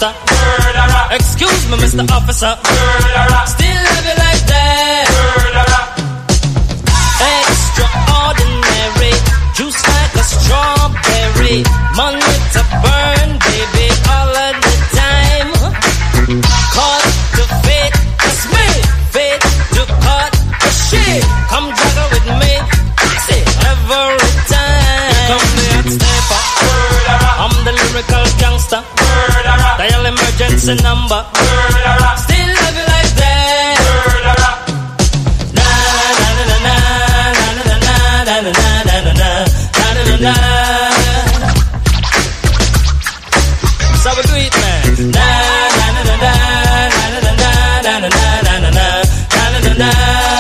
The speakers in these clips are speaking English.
gangster. Murderer. Excuse me, Mr. Officer. Murderer. Still love you like that. Murderer. Extraordinary, juice like a strawberry. Money to burn, baby, all of the time. Caught to fate, that's me. Fate to cut the shit. Come juggle with me, see every time. Come there and step up. I'm the lyrical gangster. Dial emergency number. Still love you like that. Na na na na na na na na na na na na. So we do it, man. Na na na na na na na na na na na na.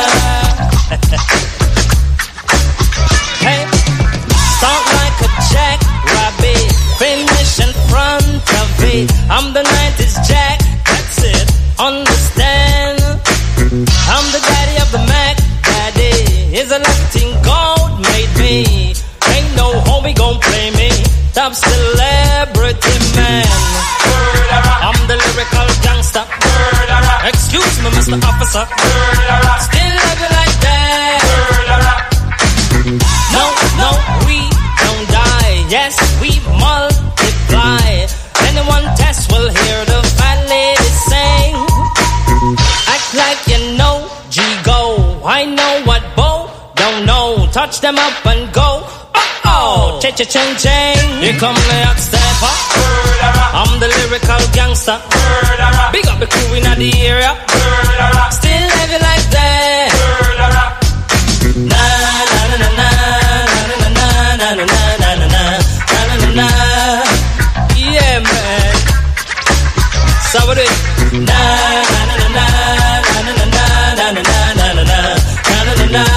Hey, start like a jackrabbit, finish in front of it. I'm the 90s Jack, that's it. Understand? I'm the daddy of the Mac. Daddy is a Latin gold made me. Ain't no homie gon' play me. Top celebrity man. I'm the lyrical gangster. Excuse me, Mr. Officer. Still love you like that. No, no, we don't die. Yes, we multiply. Anyone test will hear the fat lady sing. Act like you know, G-Go. I know what Bo don't know. Touch them up and go. Oh, cha-cha-ching-ching. Here come the hot stepper. I'm the lyrical gangster. Big up the crew in the area. Still love you like that. Na na na na na na na na na na na na na. Yeah, man. So what it? Na na na na na na na na na na na na.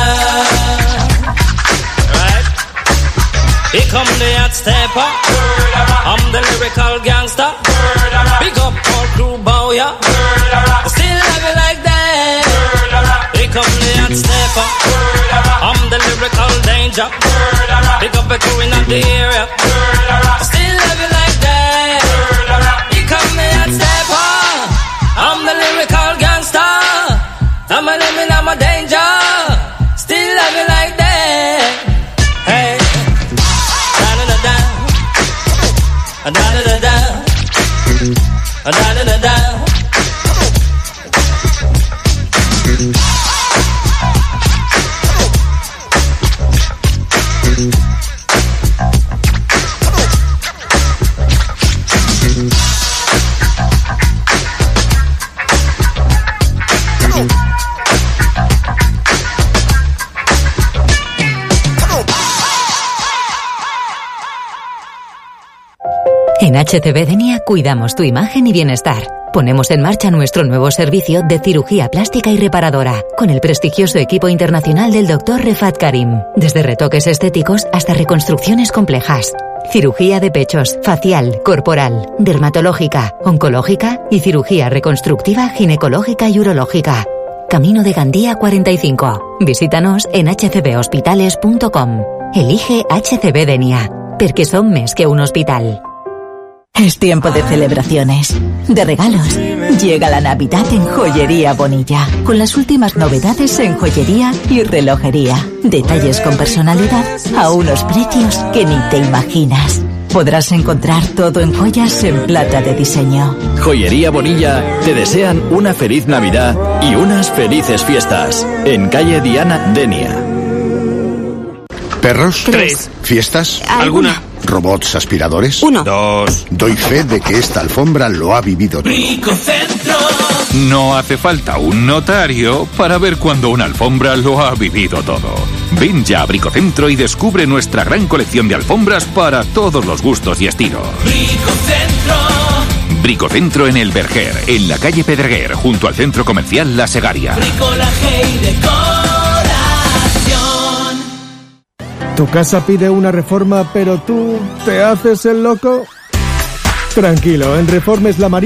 Right? Here come the hot stepper. I'm the lyrical gangster. Big up all crew bow ya. Still love you like that. Here come the hot stepper. I'm the lyrical danger. Big up the crew in the area. Still love you like that. Here come the hot stepper. I'm the lyrical gangster. I'm a danger. Still love you like that. Hey. Da-da-da-da. Da-da-da-da. Da-da-da-da. En HCB Denia cuidamos tu imagen y bienestar. Ponemos en marcha nuestro nuevo servicio de cirugía plástica y reparadora, con el prestigioso equipo internacional del Dr. Refat Karim. Desde retoques estéticos hasta reconstrucciones complejas. Cirugía de pechos, facial, corporal, dermatológica, oncológica y cirugía reconstructiva, ginecológica y urológica. Camino de Gandía 45. Visítanos en hcbhospitales.com. Elige HCB Denia, perquè som més que un hospital. Es tiempo de celebraciones, de regalos. Llega la Navidad en Joyería Bonilla, con las últimas novedades en joyería y relojería. Detalles con personalidad a unos precios que ni te imaginas. Podrás encontrar todo en joyas en plata de diseño. Joyería Bonilla te desean una feliz Navidad y unas felices fiestas. En calle Diana Denia. ¿Perros? 3. ¿Fiestas? ¿Alguna? ¿Robots aspiradores? 1. 2. Doy fe de que esta alfombra lo ha vivido todo. Bricocentro. No hace falta un notario para ver cuando una alfombra lo ha vivido todo. Ven ya a Bricocentro y descubre nuestra gran colección de alfombras para todos los gustos y estilos. Bricocentro. Bricocentro en El Verger, en la calle Pedreguer, junto al centro comercial La Segaria. Bricolaje y decoración. ¿Tu casa pide una reforma pero tú te haces el loco? Tranquilo, en Reformes La Marina